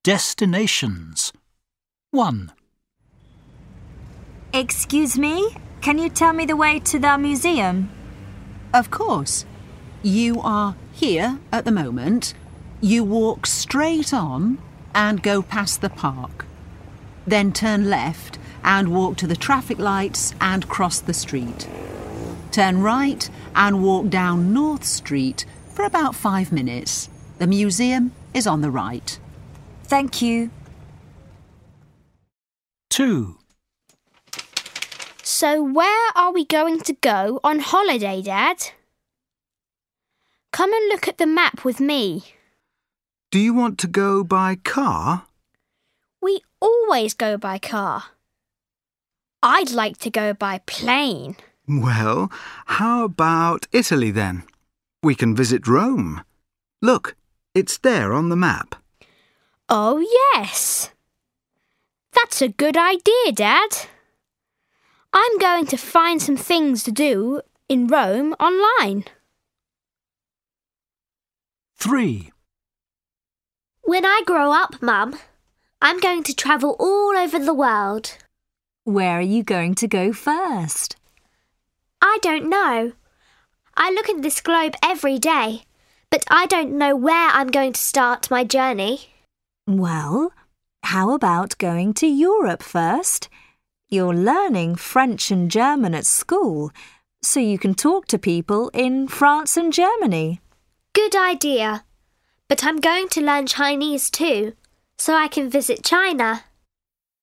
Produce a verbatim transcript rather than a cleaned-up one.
Destinations. one. Excuse me, can you tell me the way to the museum? Of course. You are here at the moment. You walk straight on and go past the park. Then turn left and walk to the traffic lights and cross the street. Turn right and walk down North Street for about five minutes. The museum is on the right. Thank you. two. So where are we going to go on holiday, Dad? Come and look at the map with me. Do you want to go by car? We always go by car. I'd like to go by plane. Well, how about Italy then? We can visit Rome. Look, it's there on the map. Oh, yes. That's a good idea, Dad. I'm going to find some things to do in Rome online. three. When I grow up, Mum, I'm going to travel all over the world. Where are you going to go first? I don't know. I look at this globe every day, but I don't know where I'm going to start my journey. Well, how about going to Europe first? You're learning French and German at school, so you can talk to people in France and Germany. Good idea. But I'm going to learn Chinese too, so I can visit China.